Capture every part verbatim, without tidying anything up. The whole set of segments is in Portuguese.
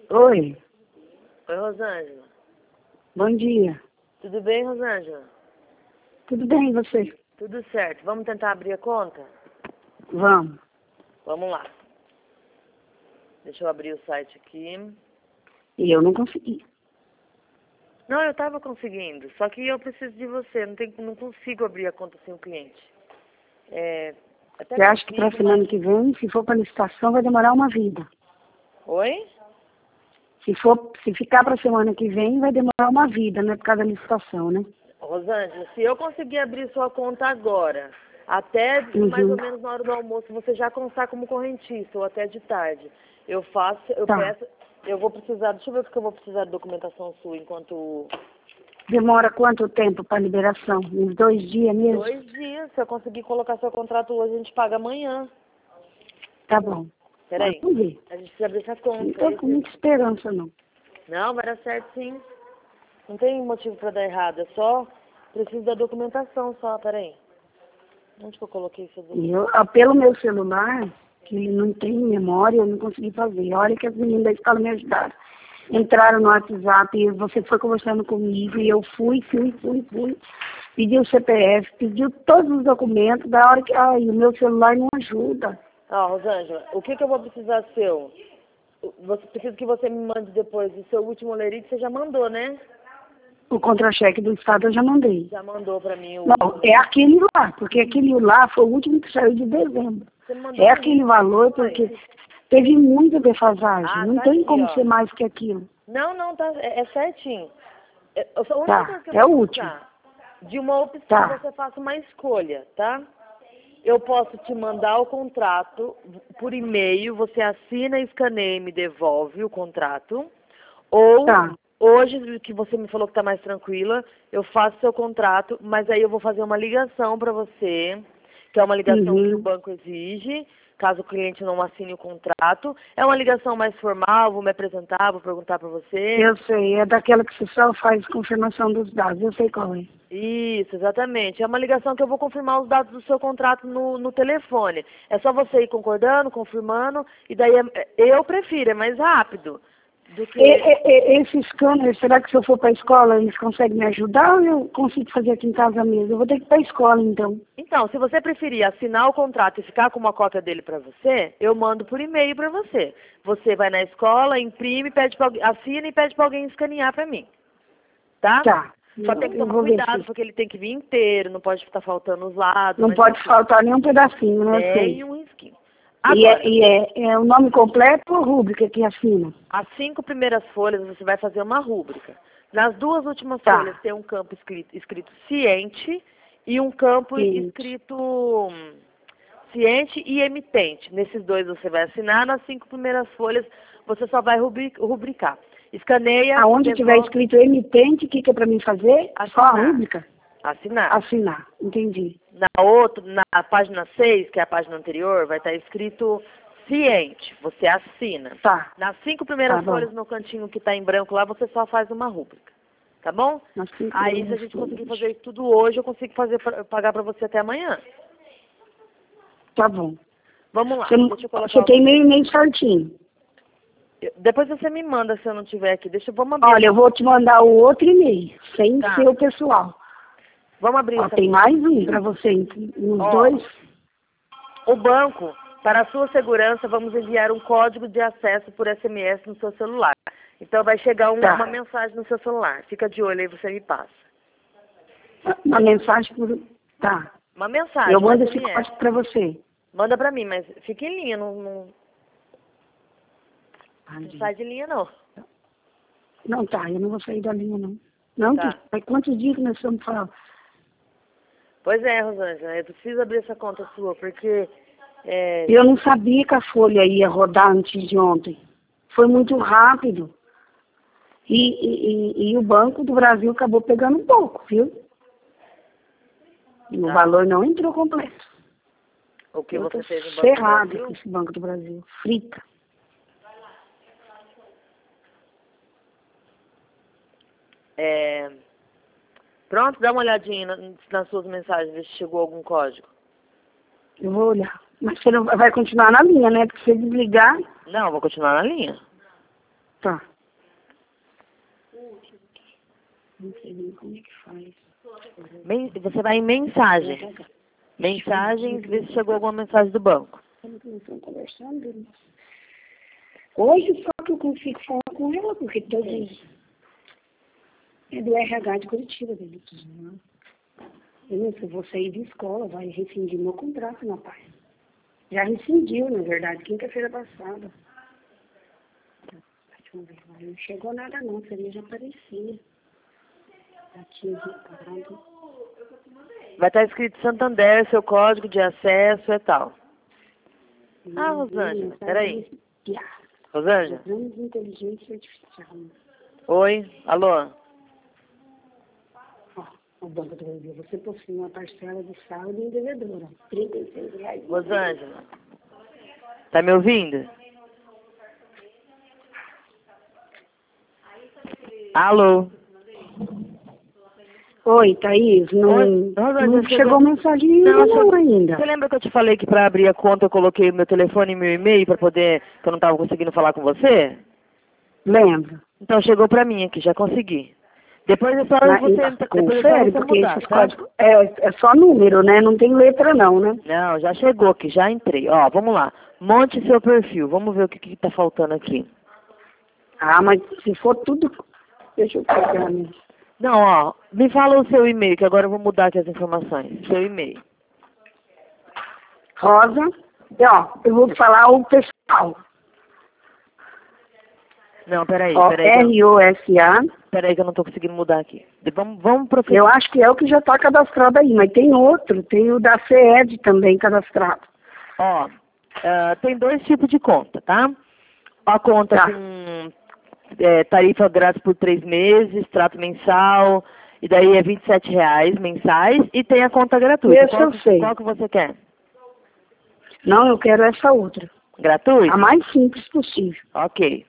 Oi, Oi, Rosângela. bom dia. Tudo bem, Rosângela? Tudo bem, e você? Tudo certo. Vamos tentar abrir a conta? Vamos. Vamos lá. Deixa eu abrir o site aqui. E eu não consegui. Não, eu estava conseguindo, só que eu preciso de você. Não, tem, não consigo abrir a conta sem o cliente. É, até Você acha que para a consigo, semana mas... que vem, se for para licitação, vai demorar uma vida. Oi? Se for, se ficar para a semana que vem, vai demorar uma vida, né? Por causa da licitação, né? Rosângela, se eu conseguir abrir sua conta agora, até Uhum. mais ou menos na hora do almoço, você já constar como correntista, ou até de tarde. Eu faço, eu Tá. peço, eu vou precisar, deixa eu ver porque eu vou precisar de documentação sua enquanto... Demora quanto tempo para liberação? Uns dois dias mesmo? Dois dias, se eu conseguir colocar seu contrato hoje, a gente paga amanhã. Tá bom. Peraí, Vamos ver. a gente precisa abrir essa Não conta. estou com Esse... muita esperança, não. Não, vai dar certo sim. Não tem motivo pra dar errado, é só preciso da documentação só, peraí. Onde que eu coloquei essa E documentação? eu, ah, pelo meu celular, que ele não tem memória, eu não consegui fazer. Olha que as meninas da escola me ajudaram. Entraram no WhatsApp e você foi conversando comigo e eu fui, fui, fui, fui. Pedi o C P F, pediu todos os documentos, da hora que, ai, o meu celular não ajuda. Ó, Rosângela, o que que eu vou precisar seu? Você precisa que você me mande depois o seu último lerite, você já mandou, né? O contra-cheque do Estado eu já mandei. Já mandou pra mim o Não, último é lerite. aquele lá, porque aquele lá foi o último que saiu de dezembro. Você me mandou É pra mim. aquele valor Foi. porque teve muita defasagem. Ah, Não tá tem aqui, como ó. ser mais que aquilo. Não, não, tá, é, é certinho. É, a única Tá, coisa que eu é o vou último. precisar de uma opção, Tá. você faça uma escolha, tá? Eu posso te mandar o contrato por e-mail, você assina, escaneia e me devolve o contrato. Ou, Tá. hoje, que você me falou que está mais tranquila, eu faço seu contrato, mas aí eu vou fazer uma ligação para você, que é uma ligação que o Uhum. banco exige, caso o cliente não assine o contrato. É uma ligação mais formal, vou me apresentar, vou perguntar para você. Eu sei, é daquela que você só faz confirmação dos dados, eu sei qual é. Isso, exatamente. É uma ligação que eu vou confirmar os dados do seu contrato no, no telefone. É só você ir concordando, confirmando, e daí é- eu prefiro, é mais rápido do que... E, e, e, esse scanner, será que se eu for para a escola eles conseguem me ajudar ou eu consigo fazer aqui em casa mesmo? Eu vou ter que ir para a escola então. Então, se você preferir assinar o contrato e ficar com uma cópia dele para você, eu mando por e-mail para você. Você vai na escola, imprime, pede pra, alguém- assina e pede para alguém escanear para mim. Tá? Tá. Só Eu, tem que eu tomar vou ver cuidado, se... porque ele tem que vir inteiro, não pode estar faltando os lados, Não mas pode enfim, faltar nenhum pedacinho, né? Eu nem sei. um risquinho. E, é, Agora, e é, é o nome completo ou rúbrica que assina? as cinco primeiras folhas você vai fazer uma rúbrica. Nas duas últimas Tá. folhas tem um campo escrito, escrito ciente e um campo Ciente. escrito hum, ciente e emitente. Nesses dois você vai assinar, nas cinco primeiras folhas você só vai rubri- rubricar. Escaneia, Aonde tiver devolve, escrito emitente, o que, que é para mim fazer? Só a assinar. rúbrica? Assinar. Assinar, entendi. Na outra, na página seis, que é a página anterior, vai estar escrito ciente. Você assina. Tá, Nas cinco primeiras tá bom. folhas no cantinho que está em branco lá, você só faz uma rúbrica. Tá bom? Nas cinco Aí, se a primeiras gente folhas. conseguir fazer isso tudo hoje, eu consigo fazer pra- pagar para você até amanhã. Tá bom. Vamos lá. Você, Deixa eu colocar você o... tem meu e-mail certinho. eu- Depois você me manda se eu não tiver aqui. Deixa eu... Vamos abrir. Olha, eu vou te mandar o outro e-mail, sem Tá. ser o pessoal. Vamos abrir Ó, essa tem conta. mais um para você, nos Ó. dois. O banco, para a sua segurança, vamos enviar um código de acesso por S M S no seu celular. Então vai chegar um- Tá. uma mensagem no seu celular. Fica de olho aí, você me passa. Uma mensagem por... Tá. Uma mensagem, Eu um mando esse S M S. código para você. Manda pra mim, mas fica em linha, não, não, não sai de linha não. Não, tá, eu não vou sair da linha, não. Não, Tá. que faz quantos dias que nós estamos falando? Pois é, Rosângela, eu preciso abrir essa conta sua, porque... É, Eu não sabia que a folha ia rodar antes de ontem. Foi muito rápido. E, e, e, e o Banco do Brasil acabou pegando um pouco, viu? E o Tá. valor não entrou completo. o que Eu você tô fez no Banco do ferrado Brasil? com esse Banco do Brasil. Frita. É, pronto, dá uma olhadinha na- nas suas mensagens, ver se chegou algum código. Eu vou olhar. Mas você não vai continuar na linha, né? Porque se você desligar, Não, vou continuar na linha. Tá. Não sei nem como é que faz. Men- Você vai em mensagem. Mensagens, ver se chegou alguma mensagem do banco. Estamos conversando. Hoje só que eu consigo falar com ela, porque todos é do R H de Curitiba, dele. Eu não sei, vou sair de escola, vai rescindir meu contrato, meu pai. Já rescindiu, na verdade, quinta-feira passada. Deixa eu ver, não chegou nada não, seria já aparecia. Já tinha reparado. Vai estar escrito Santander, seu código de acesso e tal. Ah, Rosângela, peraí. Rosângela? Programas de inteligência artificial. Oi, alô? Ó, o Banco do Brasil, você possui uma parcela de saldo em devedora. trinta e seis reais. Rosângela, tá me ouvindo? Alô? Oi, Thaís, não, Oi, Rosângela, não chegou- chegou mensagem nenhuma Não, não, você- ainda. Você lembra que eu te falei que pra abrir a conta eu coloquei o meu telefone e meu e-mail pra poder, que eu não tava conseguindo falar com você? Lembro. Então chegou pra mim aqui, já consegui. Depois é só Mas, você, então, entra- depois é só confere, você porque mudar, esses tá? códigos é, é só número, né? Não tem letra não, né? Não, já chegou aqui, já entrei. Ó, vamos lá. Monte seu perfil. Vamos ver o que, que tá faltando aqui. Ah, mas se for tudo... Deixa eu pegar, né? Não, ó, me fala o seu e-mail, que agora eu vou mudar aqui as informações. Seu e-mail. Rosa. E, ó, eu vou falar o pessoal. Não, peraí, Ó, peraí. que eu- R O S A. Peraí que eu não tô conseguindo mudar aqui. De- Vamos, vamos pro Eu acho que é o que já está cadastrado aí, mas tem outro. Tem o da C E D também cadastrado. Ó, ah, tem dois tipos de conta, tá? A conta Tá. com é, tarifa grátis por três meses, trato mensal, e daí é vinte e sete reais mensais, e tem a conta gratuita. Esse Qual, eu sei. qual que você quer? Não, eu quero essa outra. Gratuita? A mais simples possível. Ok.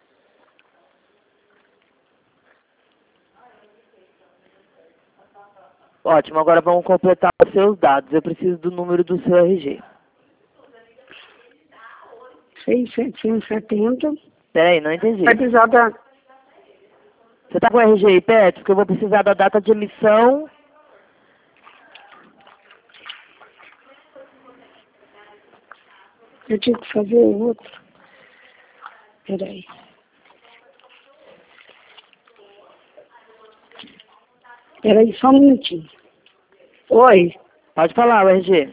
Ótimo, agora vamos completar os seus dados. Eu preciso do número do seu R G. seis mil setecentos e setenta. Peraí, não entendi. Vai precisar da... Você tá com o R G aí perto? Porque eu vou precisar da data de emissão. Eu tinha que fazer o outro. Peraí. Peraí, só um minutinho. Oi, Pode falar, o R G.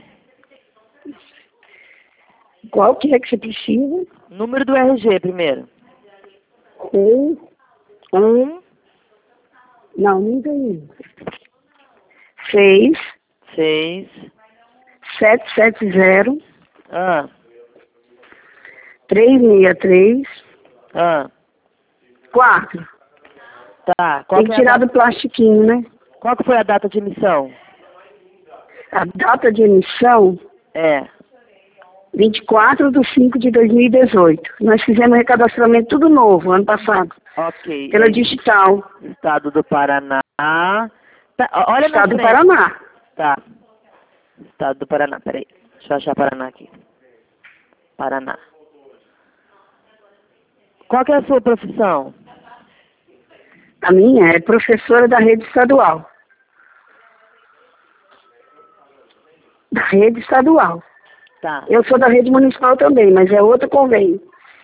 qual que é que você precisa? Número do R G primeiro. Um, Um, não, não tem. Seis, seis, sete sete zero, ah, três seis três, ah, quatro. tá. Qual Tem que, que é a tirar data, do plastiquinho, né? qual que foi a data de emissão? A data de emissão, É. vinte e quatro de cinco de dois mil e dezoito. Nós fizemos recadastramento tudo novo, ano passado, Ok. pela é digital, Estado do Paraná. Tá, ó, olha na Estado do frente. Paraná. Tá. Estado do Paraná, peraí. Deixa eu achar Paraná aqui. Paraná. Qual que é a sua profissão? A minha é professora da rede estadual. Da rede estadual. Tá. Eu sou da rede municipal também, mas é outro convênio.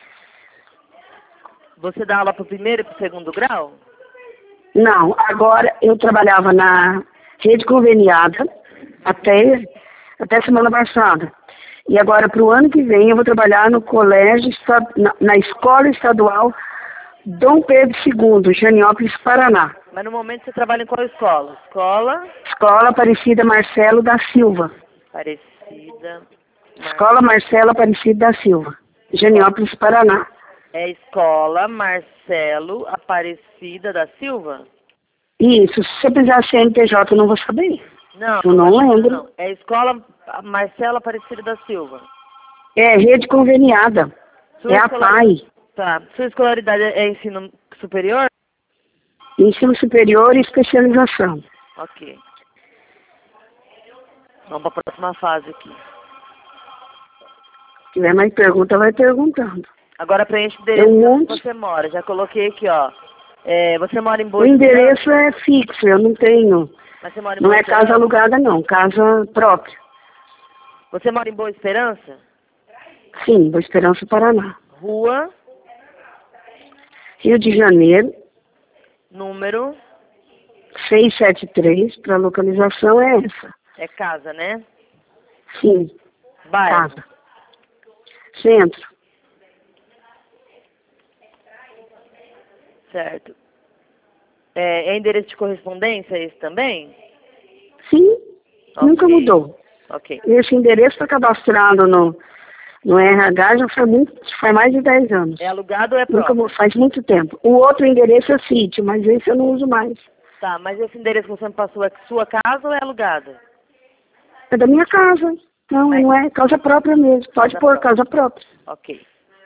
Você dá aula pro primeiro e pro segundo grau? Não, agora eu trabalhava na rede conveniada até, até semana passada. E agora, para o ano que vem, eu vou trabalhar no colégio, esta- na, na escola estadual Dom Pedro segundo, Janiópolis, Paraná. Mas no momento você trabalha em qual escola? Escola Escola Aparecida Marcelo da Silva. Aparecida. Mar... Escola Marcelo Aparecida da Silva, Janiópolis, Paraná. É Escola Marcelo Aparecida da Silva? Isso, se você precisar C N P J, eu não vou saber. Não, Eu não acho que lembro. não. É Escola Marcelo Aparecida da Silva. É rede conveniada. Sua É a escolar- PAI. Tá. Sua escolaridade é ensino superior? Ensino superior e especialização. Ok. Vamos para a próxima fase aqui. Se tiver mais pergunta, vai perguntando. Agora preenche o Tem um endereço monte. onde você mora. Já coloquei aqui, ó. É, você mora em O Boa endereço Esperança? é fixo, eu não tenho. Mas você mora em Não Boa é casa Esperança? alugada, não. Casa própria. Você mora em Boa Esperança? Sim, Boa Esperança, Paraná. Rua, Rio de Janeiro, número, seiscentos e setenta e três, para localização é essa. é casa, né? Sim, Bairro. casa. Centro. Certo. É, é endereço de correspondência esse também? Sim, Ok. nunca mudou. Ok. Esse endereço está cadastrado no, no R H já faz, muito, faz mais de dez anos. É alugado ou é Nunca, próprio? mu- faz muito tempo. O outro endereço é sítio, mas esse eu não uso mais. Tá, mas esse endereço que você me passou é sua casa ou é alugado? É da minha casa. Não, Mas- não é casa própria mesmo. Pode Casa pôr própria. casa própria. Ok.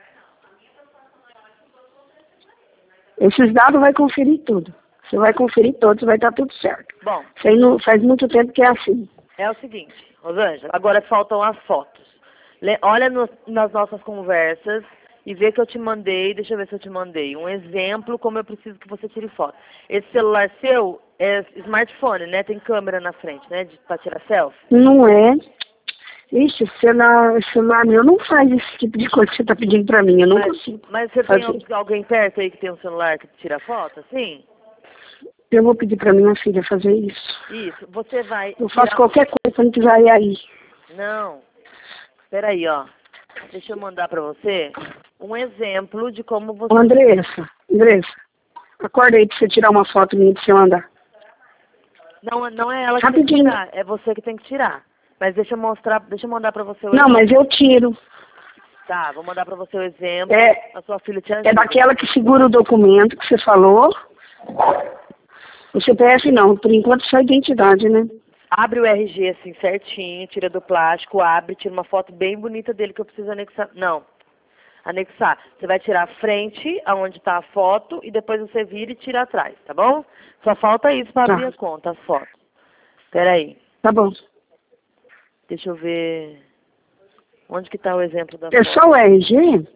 Esses dados vai conferir tudo. Você vai conferir todos, vai estar tudo certo. Bom, Isso aí não, faz muito tempo que é assim. é o seguinte, Rosângela, agora faltam as fotos. Le- olha no- nas nossas conversas e vê que eu te mandei, deixa eu ver se eu te mandei, um exemplo como eu preciso que você tire foto. Esse celular seu é smartphone, né? Tem câmera na frente, né? De, pra tirar selfie. Não é? Ixi, celular, celular meu não faz esse tipo de coisa que você está pedindo para mim. Eu não Mas, consigo mas você fazer. tem al- alguém perto aí que tem um celular que tira foto, assim? Eu vou pedir para minha filha fazer isso. Isso, você vai Eu faço tirar... qualquer coisa para não precisar ir aí. Não, peraí, ó. Deixa eu mandar pra você um exemplo de como você... Ô, Andressa, Andressa, acorda aí para você tirar uma foto minha para você mandar. Não, não é ela que tem que Rapidinho. tirar, é você que tem que tirar. Mas deixa eu mostrar, deixa eu mandar pra você o Não, exemplo. mas eu tiro. Tá, vou mandar pra você o exemplo. É, A sua filha te ajuda. é daquela que segura o documento que você falou. O C P F não, por enquanto só a identidade, né? Abre o R G assim certinho, tira do plástico, abre, tira uma foto bem bonita dele que eu preciso anexar. Não, anexar. Você vai tirar a frente, aonde tá a foto, e depois você vira e tira atrás, tá bom? Só falta isso pra Tá. abrir a conta, as fotos. Peraí, Tá bom. deixa eu ver. Onde que tá o exemplo da É foto? só o R G?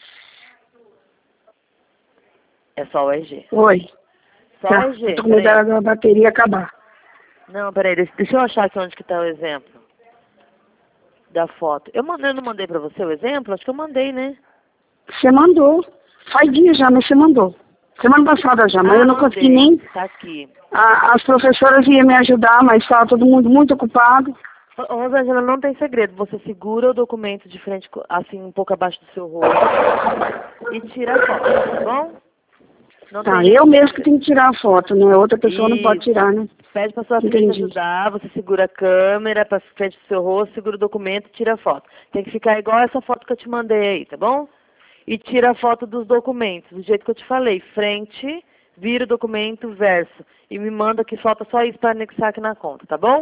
É só o R G. Oi. Só Tá, o R G, eu tô com medo peraí. da da bateria acabar. Não, peraí, deixa, deixa eu achar aqui onde que tá o exemplo da foto. Eu, mandei, eu não mandei pra você o exemplo? Acho que eu mandei, né? Você mandou. Faz dia já, mas você mandou. Semana passada já, mas Ah, eu não mandei. consegui nem... Tá aqui. A- as professoras iam me ajudar, mas estava todo mundo muito ocupado. Ô, ô, Rosângela, não tem segredo. Você segura o documento de frente, co- assim, um pouco abaixo do seu rosto e tira a foto, tá bom? Não Tá, tem eu nenhum mesmo que segredo. tenho que tirar a foto, né? Outra pessoa não pode Isso. tirar, né? Pede pra sua filha te Entendi. ajudar, você segura a câmera pra frente do seu rosto, segura o documento e tira a foto. Tem que ficar igual essa foto que eu te mandei aí, tá bom? E tira a foto dos documentos, do jeito que eu te falei. Frente, vira o documento, verso. E me manda que falta só isso pra anexar aqui na conta, tá bom?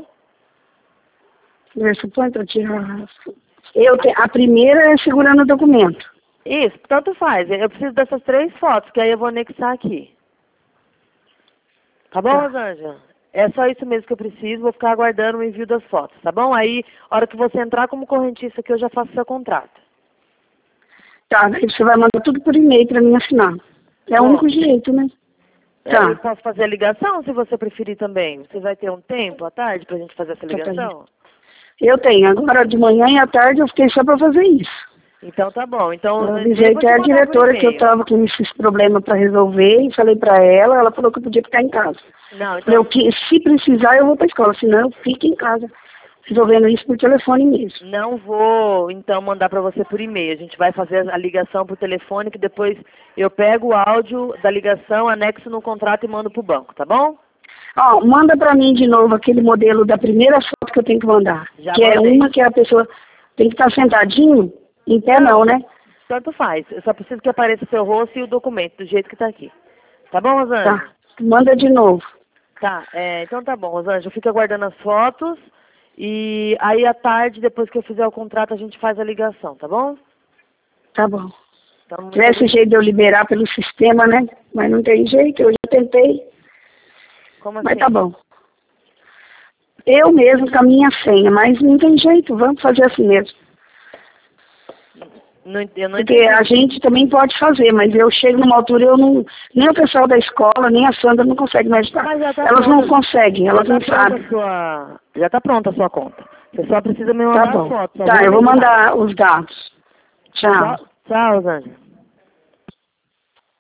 Supõe para tirar... Eu te... A primeira é segurando o documento. Isso, tanto faz. Eu preciso dessas três fotos, que aí eu vou anexar aqui. Tá bom, Tá. Rosângela? É só isso mesmo que eu preciso, vou ficar aguardando o envio das fotos, tá bom? Aí, a hora que você entrar como correntista aqui, eu já faço seu contrato. Tá, daí você vai mandar tudo por e-mail para mim assinar. É o Ó. único jeito, né? É, Tá. eu posso fazer a ligação, se você preferir também. Você vai ter um tempo à tarde pra gente fazer essa Tá, tá. ligação? Eu tenho. Agora de manhã e à tarde eu fiquei só para fazer isso. Então tá bom. Então, Eu eu avisei vou até te a mandar por diretora que eu e-mail. estava com esses problemas para resolver e falei para ela, ela falou que eu podia ficar em casa. Não, Eu, então, que, se precisar, eu vou para a escola, senão eu fico em casa, resolvendo isso por telefone mesmo. não vou, então, mandar pra você por e-mail. A gente vai fazer a ligação por telefone, que depois eu pego o áudio da ligação, anexo no contrato e mando pro banco, tá bom? Ó, manda para mim de novo aquele modelo da primeira foto que eu tenho que mandar. Já que é mandei. uma que a pessoa tem que estar sentadinho, em pé não, né? Tanto faz. Eu só preciso que apareça seu rosto e o documento, do jeito que tá aqui. Tá bom, Rosângela? Tá. Manda de novo. Tá, é, então tá bom, Rosângela. Eu fico aguardando as fotos e aí à tarde, depois que eu fizer o contrato, a gente faz a ligação, tá bom? Tá bom. Então, muito Tivesse obri- jeito de eu liberar pelo sistema, né? Mas não tem jeito, eu já tentei. Como assim? Mas tá bom. Eu mesmo com a minha senha, mas não tem jeito, vamos fazer assim mesmo. Não, eu não Porque entendi. a gente também pode fazer, mas eu chego numa altura, eu não, nem o pessoal da escola, nem a Sandra não consegue me ajudar. Mas já tá Elas não pronta. conseguem, elas Já não tá pronta sabem. a sua... Já tá pronta a sua conta. Você só precisa me mandar Tá bom. as fotos. só Tá, eu vou lembrar. mandar os dados. Tchau. Tchau, tchau, Rosângela.